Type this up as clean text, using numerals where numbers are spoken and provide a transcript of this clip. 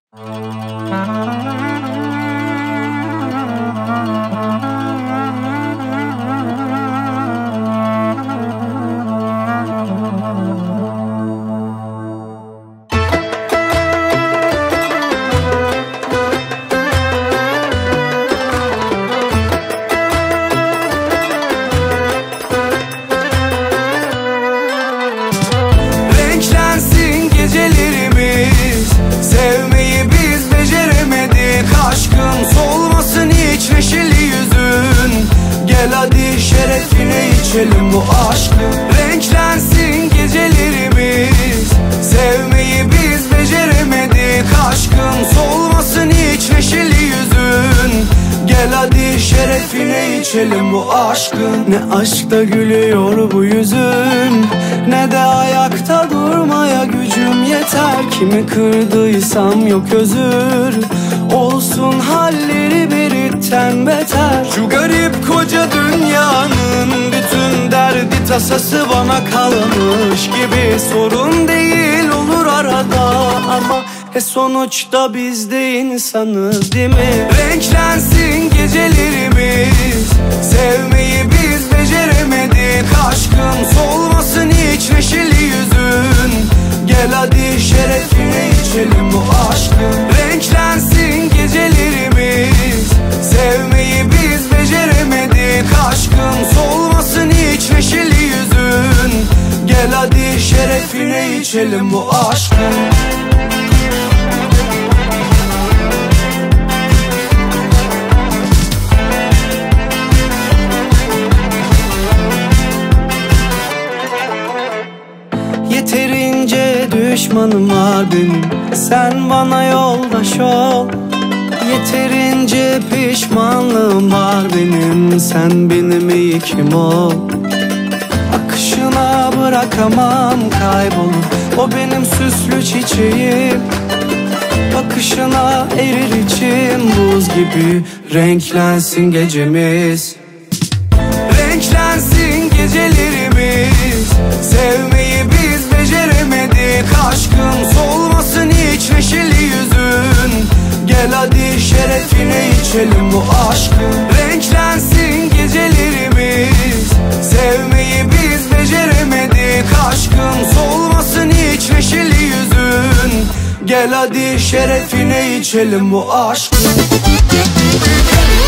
Renklensin gecelerimiz, sevmeyi biz beceremedik. Aşkın solmasın hiç neşeli yüzün, gel hadi şerefine içelim bu aşkı. Renklensin gecelerimiz, sevmeyi biz beceremedik. Aşkın solmasın hiç neşeli yüzün, gel hadi şerefine içelim bu aşkın. Ne aşkta gülüyor bu yüzün, ne de ayakta durmaya gücüm yeter. Kimi kırdıysam yok özür, olsun halleri biritten beter. Şu garip koca dünyanın bütün derdi tasası bana kalmış gibi. Sorun değil olur arada ama sonuçta biz de insanız değil mi? Renklensin gecelerimiz, sevmeyi biz beceremedik. Aşkın solmasın hiç neşeli yüzün, gel hadi şerefine içelim bu aşkı. Renklensin gecelerimiz, sevmeyi biz beceremedik. Aşkın solmasın hiç neşeli yüzün, gel hadi şerefine içelim bu aşkı. Yeterince düşmanım var benim, sen bana yoldaş ol. Yeterince pişmanlığım var benim, sen benim iyi kim ol. Akışına bırakamam kaybolup, o benim süslü çiçeğim. Bakışına erir içim buz gibi. Renklensin gecemiz, renklensin gecelerimiz, sevmeyi biz beceremedik. Aşkın solmasın hiç neşeli yüzün, gel hadi şerefine içelim bu aşkı. Renklensin gecelerimiz, sevmeyi biz beceremedik. Aşkın solmasın hiç neşeli yüzün, gel hadi şerefine içelim bu aşkı.